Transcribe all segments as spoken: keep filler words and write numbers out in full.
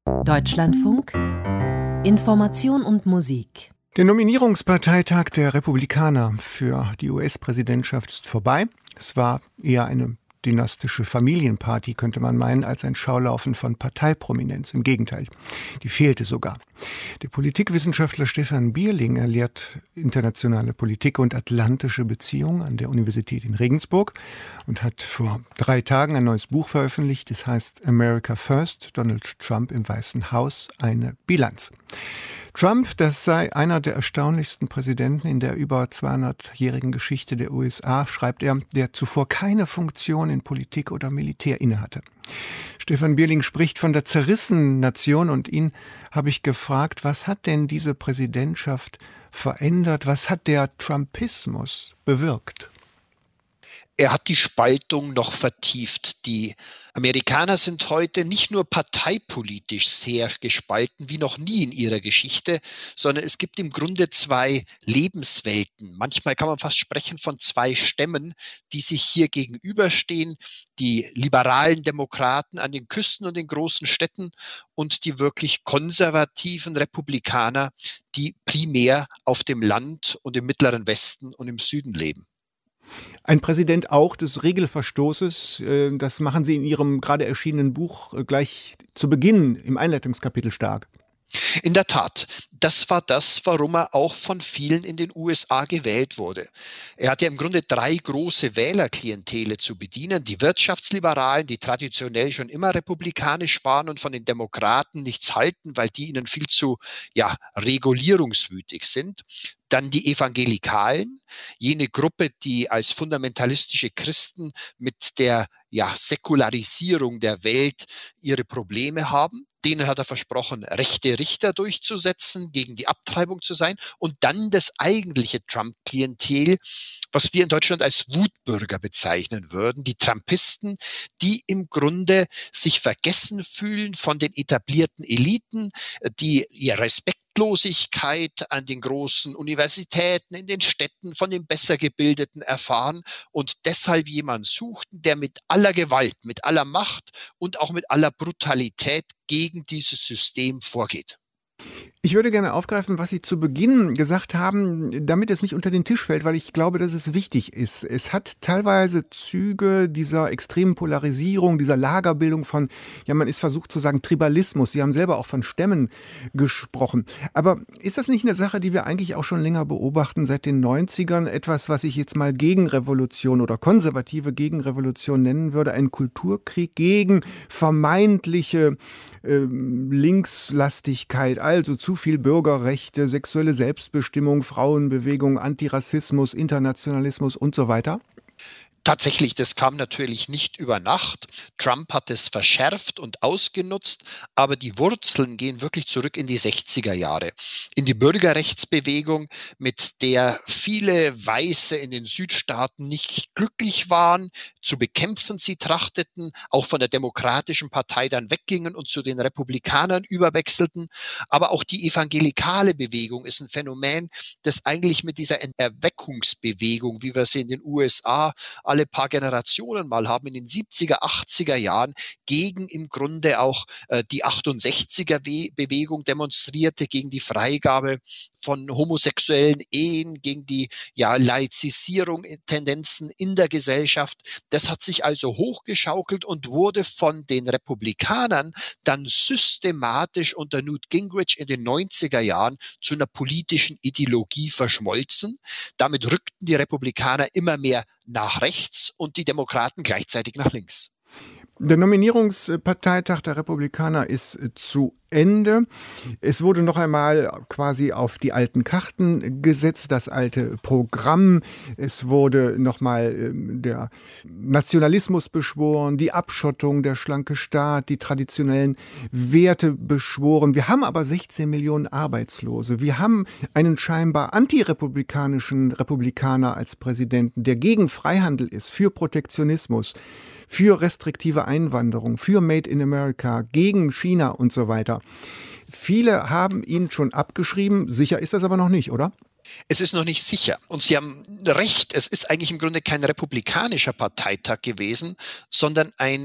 Deutschlandfunk Information und Musik. Der Nominierungsparteitag der Republikaner für die U S-Präsidentschaft ist vorbei. Es war eher eine dynastische Familienparty, könnte man meinen, als ein Schaulaufen von Parteiprominenz. Im Gegenteil, die fehlte sogar. Der Politikwissenschaftler Stefan Bierling lehrt internationale Politik und atlantische Beziehungen an der Universität in Regensburg und hat vor drei Tagen ein neues Buch veröffentlicht. Das heißt America First, Donald Trump im Weißen Haus, eine Bilanz. Trump, das sei einer der erstaunlichsten Präsidenten in der über zweihundertjährigen Geschichte der U S A, schreibt er, der zuvor keine Funktion in Politik oder Militär innehatte. Stefan Bierling spricht von der zerrissenen Nation und ihn habe ich gefragt, was hat denn diese Präsidentschaft verändert? Was hat der Trumpismus bewirkt? Er hat die Spaltung noch vertieft. Die Amerikaner sind heute nicht nur parteipolitisch sehr gespalten wie noch nie in ihrer Geschichte, sondern es gibt im Grunde zwei Lebenswelten. Manchmal kann man fast sprechen von zwei Stämmen, die sich hier gegenüberstehen. Die liberalen Demokraten an den Küsten und den großen Städten und die wirklich konservativen Republikaner, die primär auf dem Land und im Mittleren Westen und im Süden leben. Ein Präsident auch des Regelverstoßes, das machen Sie in Ihrem gerade erschienenen Buch gleich zu Beginn im Einleitungskapitel stark. In der Tat, das war das, warum er auch von vielen in den U S A gewählt wurde. Er hat ja im Grunde drei große Wählerklientele zu bedienen. Die Wirtschaftsliberalen, die traditionell schon immer republikanisch waren und von den Demokraten nichts halten, weil die ihnen viel zu ja, regulierungswütig sind. Dann die Evangelikalen, jene Gruppe, die als fundamentalistische Christen mit der ja, Säkularisierung der Welt ihre Probleme haben. Denen hat er versprochen, rechte Richter durchzusetzen, gegen die Abtreibung zu sein. Und dann das eigentliche Trump-Klientel, was wir in Deutschland als Wutbürger bezeichnen würden. Die Trumpisten, die im Grunde sich vergessen fühlen von den etablierten Eliten, die ihr Respektlosigkeit an den großen Universitäten, in den Städten von den besser Gebildeten erfahren und deshalb jemanden suchten, der mit aller Gewalt, mit aller Macht und auch mit aller Brutalität gegen dieses System vorgeht. Ich würde gerne aufgreifen, was Sie zu Beginn gesagt haben, damit es nicht unter den Tisch fällt, weil ich glaube, dass es wichtig ist. Es hat teilweise Züge dieser extremen Polarisierung, dieser Lagerbildung von, ja, man ist versucht zu sagen, Tribalismus. Sie haben selber auch von Stämmen gesprochen. Aber ist das nicht eine Sache, die wir eigentlich auch schon länger beobachten, seit den neunzigern? Etwas, was ich jetzt mal Gegenrevolution oder konservative Gegenrevolution nennen würde, ein Kulturkrieg gegen vermeintliche äh, Linkslastigkeit, also zu viel Bürgerrechte, sexuelle Selbstbestimmung, Frauenbewegung, Antirassismus, Internationalismus und so weiter? Tatsächlich, das kam natürlich nicht über Nacht. Trump hat es verschärft und ausgenutzt, aber die Wurzeln gehen wirklich zurück in die sechziger Jahre. In die Bürgerrechtsbewegung, mit der viele Weiße in den Südstaaten nicht glücklich waren, zu bekämpfen sie trachteten, auch von der Demokratischen Partei dann weggingen und zu den Republikanern überwechselten. Aber auch die evangelikale Bewegung ist ein Phänomen, das eigentlich mit dieser Erweckungsbewegung, wie wir sie in den U S A alle paar Generationen mal haben, in den siebziger, achtziger Jahren gegen im Grunde auch äh, die achtundsechziger-Bewegung demonstrierte, gegen die Freigabe von homosexuellen Ehen, gegen die ja, Laizisierung, Tendenzen in der Gesellschaft. Das hat sich also hochgeschaukelt und wurde von den Republikanern dann systematisch unter Newt Gingrich in den neunziger Jahren zu einer politischen Ideologie verschmolzen. Damit rückten die Republikaner immer mehr nach rechts und die Demokraten gleichzeitig nach links. Der Nominierungsparteitag der Republikaner ist zu Ende. Es wurde noch einmal quasi auf die alten Karten gesetzt, das alte Programm. Es wurde noch mal der Nationalismus beschworen, die Abschottung, der schlanke Staat, die traditionellen Werte beschworen. Wir haben aber sechzehn Millionen Arbeitslose. Wir haben einen scheinbar antirepublikanischen Republikaner als Präsidenten, der gegen Freihandel ist, für Protektionismus, für restriktive Einwanderung, für Made in America, gegen China und so weiter. Viele haben ihn schon abgeschrieben. Sicher ist das aber noch nicht, oder? Es ist noch nicht sicher. Und Sie haben recht, es ist eigentlich im Grunde kein republikanischer Parteitag gewesen, sondern ein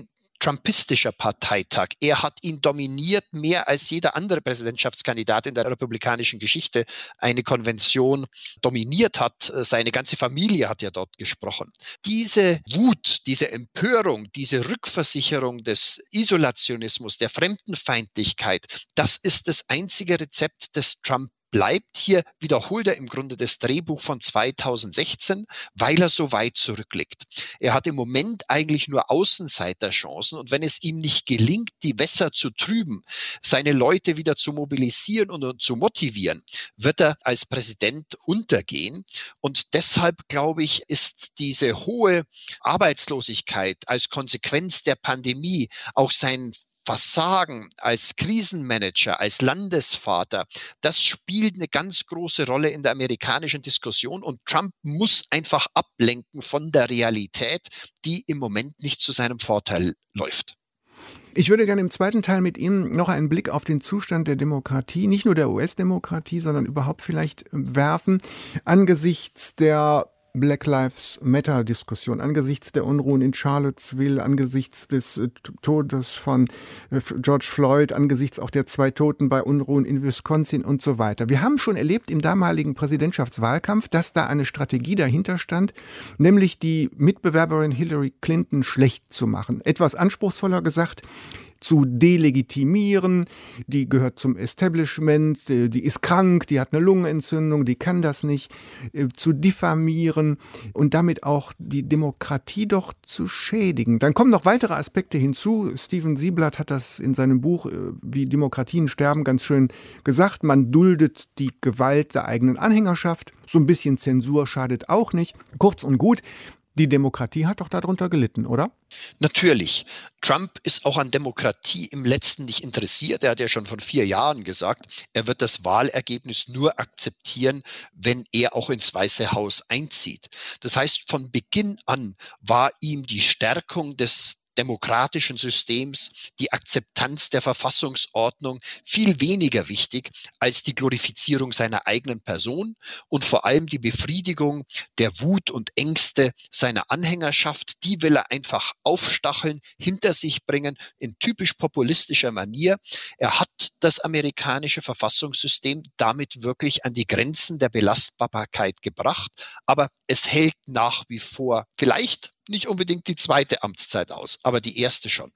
trumpistischer Parteitag. Er hat ihn dominiert, mehr als jeder andere Präsidentschaftskandidat in der republikanischen Geschichte eine Konvention dominiert hat. Seine ganze Familie hat ja dort gesprochen. Diese Wut, diese Empörung, diese Rückversicherung des Isolationismus, der Fremdenfeindlichkeit, das ist das einzige Rezept, das Trump bleibt. Hier wiederholt er im Grunde das Drehbuch von zweitausendsechzehn, weil er so weit zurückliegt. Er hat im Moment eigentlich nur Außenseiterchancen und wenn es ihm nicht gelingt, die Wässer zu trüben, seine Leute wieder zu mobilisieren und zu motivieren, wird er als Präsident untergehen. Und deshalb, glaube ich, ist diese hohe Arbeitslosigkeit als Konsequenz der Pandemie, auch sein Versagen als Krisenmanager, als Landesvater, das spielt eine ganz große Rolle in der amerikanischen Diskussion und Trump muss einfach ablenken von der Realität, die im Moment nicht zu seinem Vorteil läuft. Ich würde gerne im zweiten Teil mit Ihnen noch einen Blick auf den Zustand der Demokratie, nicht nur der U S-Demokratie, sondern überhaupt vielleicht werfen, angesichts der Black Lives Matter-Diskussion, angesichts der Unruhen in Charlottesville, angesichts des äh, Todes von äh, George Floyd, angesichts auch der zwei Toten bei Unruhen in Wisconsin und so weiter. Wir haben schon erlebt im damaligen Präsidentschaftswahlkampf, dass da eine Strategie dahinter stand, nämlich die Mitbewerberin Hillary Clinton schlecht zu machen. Etwas anspruchsvoller gesagt, zu delegitimieren, die gehört zum Establishment, die ist krank, die hat eine Lungenentzündung, die kann das nicht, zu diffamieren und damit auch die Demokratie doch zu schädigen. Dann kommen noch weitere Aspekte hinzu. Steven Sieblatt hat das in seinem Buch Wie Demokratien sterben ganz schön gesagt. Man duldet die Gewalt der eigenen Anhängerschaft. So ein bisschen Zensur schadet auch nicht. Kurz und gut, die Demokratie hat doch darunter gelitten, oder? Natürlich. Trump ist auch an Demokratie im Letzten nicht interessiert. Er hat ja schon vor vier Jahren gesagt, er wird das Wahlergebnis nur akzeptieren, wenn er auch ins Weiße Haus einzieht. Das heißt, von Beginn an war ihm die Stärkung des demokratischen Systems, die Akzeptanz der Verfassungsordnung viel weniger wichtig als die Glorifizierung seiner eigenen Person und vor allem die Befriedigung der Wut und Ängste seiner Anhängerschaft. Die will er einfach aufstacheln, hinter sich bringen, in typisch populistischer Manier. Er hat das amerikanische Verfassungssystem damit wirklich an die Grenzen der Belastbarkeit gebracht, aber es hält nach wie vor vielleicht nicht unbedingt die zweite Amtszeit aus, aber die erste schon.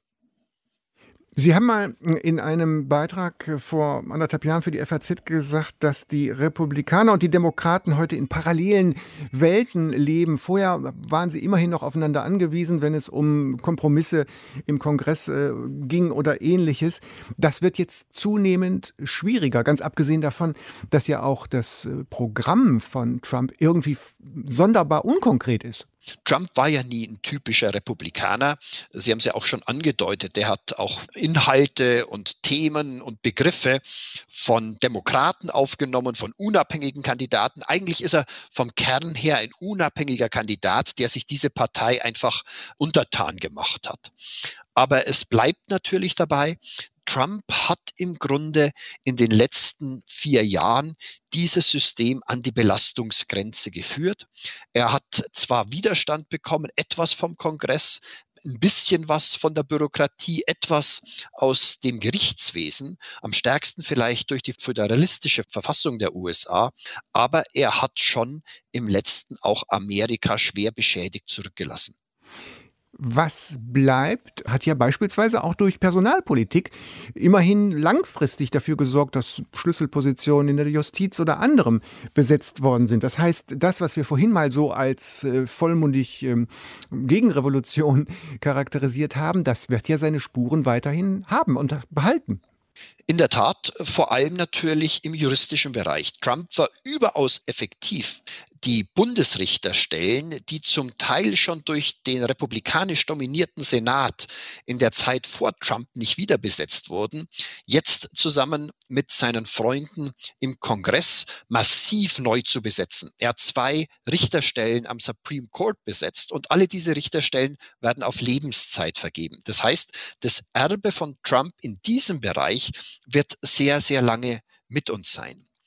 Sie haben mal in einem Beitrag vor anderthalb Jahren für die F A Z gesagt, dass die Republikaner und die Demokraten heute in parallelen Welten leben. Vorher waren sie immerhin noch aufeinander angewiesen, wenn es um Kompromisse im Kongress äh, ging oder Ähnliches. Das wird jetzt zunehmend schwieriger, ganz abgesehen davon, dass ja auch das äh, Programm von Trump irgendwie f- sonderbar unkonkret ist. Trump war ja nie ein typischer Republikaner. Sie haben es ja auch schon angedeutet, der hat auch Inhalte und Themen und Begriffe von Demokraten aufgenommen, von unabhängigen Kandidaten. Eigentlich ist er vom Kern her ein unabhängiger Kandidat, der sich diese Partei einfach untertan gemacht hat. Aber es bleibt natürlich dabei, Trump hat im Grunde in den letzten vier Jahren dieses System an die Belastungsgrenze geführt. Er hat zwar Widerstand bekommen, etwas vom Kongress, ein bisschen was von der Bürokratie, etwas aus dem Gerichtswesen, am stärksten vielleicht durch die föderalistische Verfassung der U S A, aber er hat schon im letzten auch Amerika schwer beschädigt zurückgelassen. Was bleibt, hat ja beispielsweise auch durch Personalpolitik immerhin langfristig dafür gesorgt, dass Schlüsselpositionen in der Justiz oder anderem besetzt worden sind. Das heißt, das, was wir vorhin mal so als äh, vollmundig ähm, Gegenrevolution charakterisiert haben, das wird ja seine Spuren weiterhin haben und behalten. In der Tat, vor allem natürlich im juristischen Bereich. Trump war überaus effektiv. Die Bundesrichterstellen, die zum Teil schon durch den republikanisch dominierten Senat in der Zeit vor Trump nicht wieder besetzt wurden, jetzt zusammen mit seinen Freunden im Kongress massiv neu zu besetzen. Er hat zwei Richterstellen am Supreme Court besetzt und alle diese Richterstellen werden auf Lebenszeit vergeben. Das heißt, das Erbe von Trump in diesem Bereich wird sehr, sehr lange mit uns sein.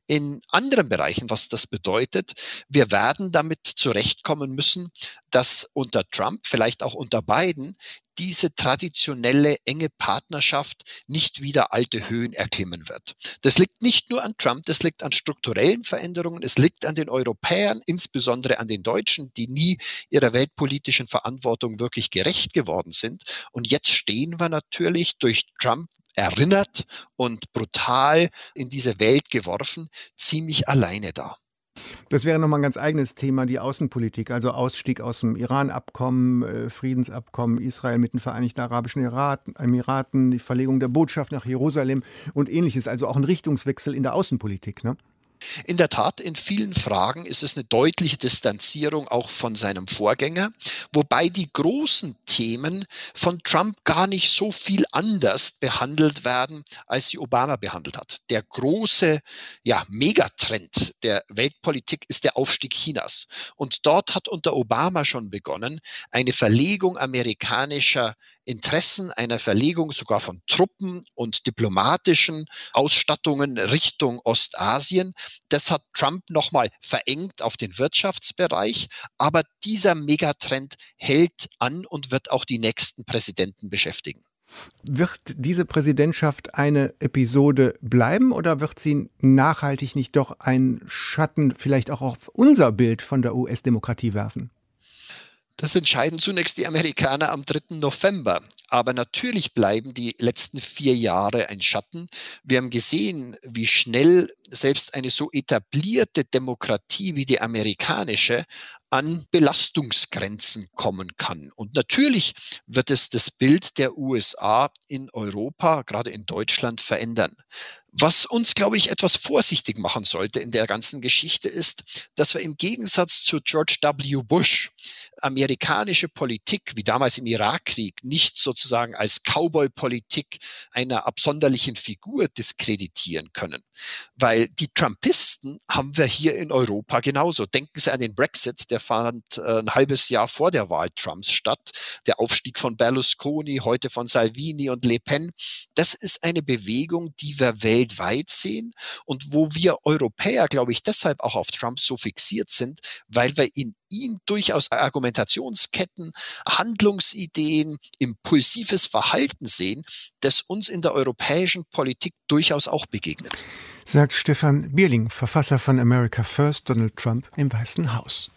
in anderen Bereichen, was das bedeutet. Wir werden damit zurechtkommen müssen, dass unter Trump, vielleicht auch unter Biden, diese traditionelle enge Partnerschaft nicht wieder alte Höhen erklimmen wird. Das liegt nicht nur an Trump, das liegt an strukturellen Veränderungen, es liegt an den Europäern, insbesondere an den Deutschen, die nie ihrer weltpolitischen Verantwortung wirklich gerecht geworden sind. Und jetzt stehen wir natürlich durch Trump erinnert und brutal in diese Welt geworfen, ziemlich alleine da. Das wäre nochmal ein ganz eigenes Thema, die Außenpolitik, also Ausstieg aus dem Iran-Abkommen, äh, Friedensabkommen, Israel mit den Vereinigten Arabischen Emiraten, die Verlegung der Botschaft nach Jerusalem und Ähnliches. Also auch ein Richtungswechsel in der Außenpolitik, ne? In der Tat, in vielen Fragen ist es eine deutliche Distanzierung auch von seinem Vorgänger, wobei die großen Themen von Trump gar nicht so viel anders behandelt werden, als sie Obama behandelt hat. Der große, ja, Megatrend der Weltpolitik ist der Aufstieg Chinas. Und dort hat unter Obama schon begonnen, eine Verlegung amerikanischer Interessen, einer Verlegung sogar von Truppen und diplomatischen Ausstattungen Richtung Ostasien. Das hat Trump nochmal verengt auf den Wirtschaftsbereich, aber dieser Megatrend hält an und wird auch die nächsten Präsidenten beschäftigen. Wird diese Präsidentschaft eine Episode bleiben oder wird sie nachhaltig nicht doch einen Schatten vielleicht auch auf unser Bild von der U S-Demokratie werfen? Das entscheiden zunächst die Amerikaner am dritten November. Aber natürlich bleiben die letzten vier Jahre ein Schatten. Wir haben gesehen, wie schnell selbst eine so etablierte Demokratie wie die amerikanische an Belastungsgrenzen kommen kann. Und natürlich wird es das Bild der U S A in Europa, gerade in Deutschland, verändern. Was uns, glaube ich, etwas vorsichtig machen sollte in der ganzen Geschichte ist, dass wir im Gegensatz zu George W. Bush amerikanische Politik, wie damals im Irakkrieg, nicht sozusagen als Cowboy-Politik einer absonderlichen Figur diskreditieren können. Weil die Trumpisten haben wir hier in Europa genauso. Denken Sie an den Brexit, der fand äh, ein halbes Jahr vor der Wahl Trumps statt. Der Aufstieg von Berlusconi, heute von Salvini und Le Pen. Das ist eine Bewegung, die wir weltweit sehen und wo wir Europäer, glaube ich, deshalb auch auf Trump so fixiert sind, weil wir in ihm durchaus Argumentationsketten, Handlungsideen, impulsives Verhalten sehen, das uns in der europäischen Politik durchaus auch begegnet. Sagt Stefan Bierling, Verfasser von America First, Donald Trump im Weißen Haus.